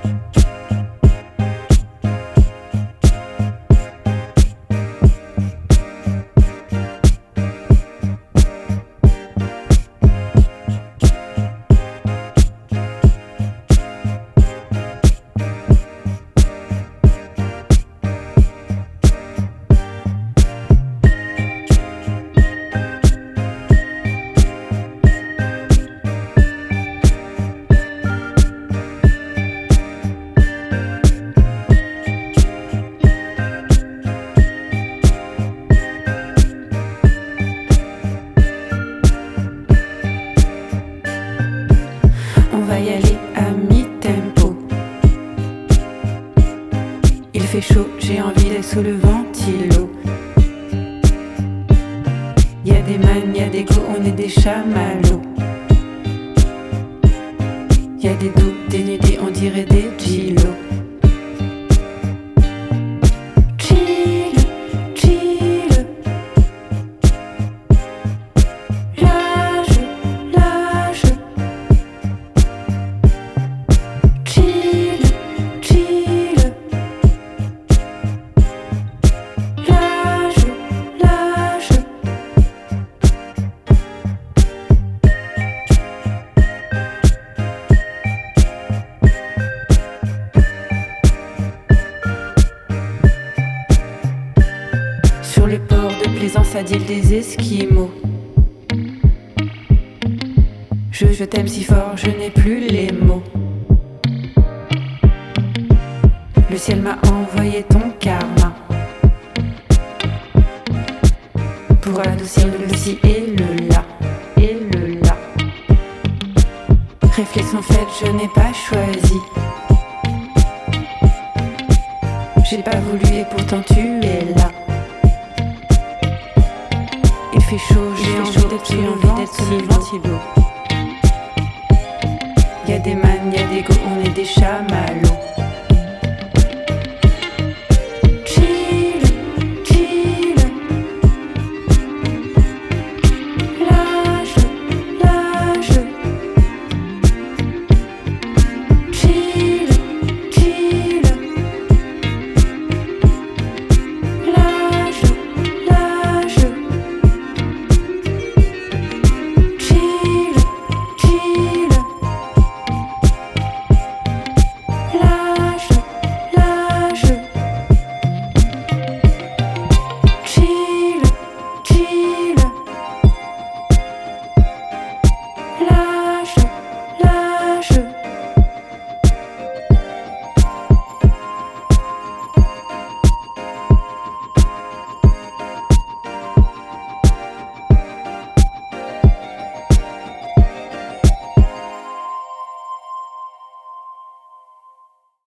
On va y aller à mi-tempo. Il fait chaud, j'ai envie d'être sous le ventilo. Y'a des man, y'a des go, on est des chamallows. Y'a des dos dénudés, on dirait des gilos. Chill, chill. Lâche, lâche. Chill, chill. Lâche, lâche. Sur les ports de plaisance à d'île des Esquimaux. Je t'aime si fort, je n'ai plus les mots. Le ciel m'a envoyé ton karma pour adoucir le ci et le là, et le là. Réflexion faite, je n'ai pas choisi. J'ai pas voulu et pourtant tu es là. Il fait chaud, j'ai envie d'être sous le ventilo. Y'a des man, y'a des go, on est des chats.